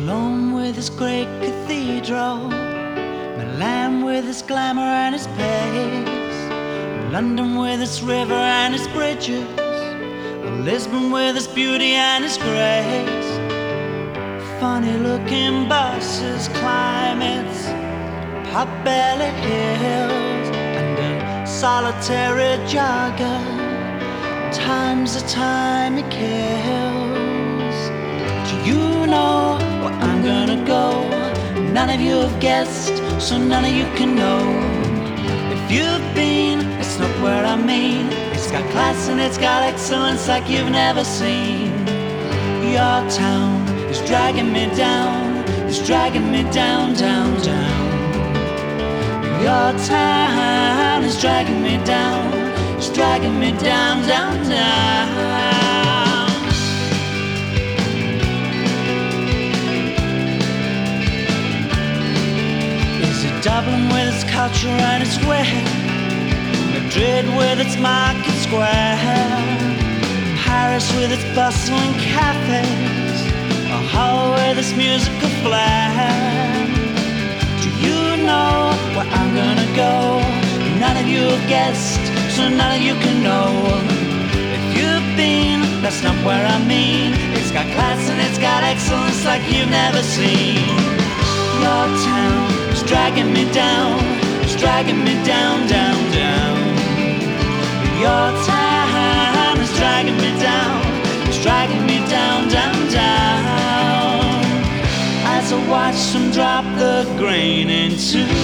Rome with its great cathedral, Milan with its glamour and its pace, London with its river and its bridges, or Lisbon with its beauty and its grace. Funny looking buses climb its pot-belly hills, and a solitary jogger times the time he kills. Do you know where I'm gonna go? None of you have guessed, so none of you can know. If you've been, it's not where I mean. It's got class and it's got excellence like you've never seen. Your town is dragging me down, it's dragging me down, down, down. Your town is dragging me down, it's dragging me down, down, down. Dublin with its culture and its wit, Madrid with its market square, Paris with its bustling cafes, or Hull with its musical flair. Do you know where I'm gonna go? None of you have guessed, so none of you can know. If you've been, that's not where I mean. It's got class and it's got excellence like you've never seen. Your town is dragging me down, it's dragging me down, down, down. Your town is dragging me down, it's dragging me down, down, down. As I watch them drop the grain into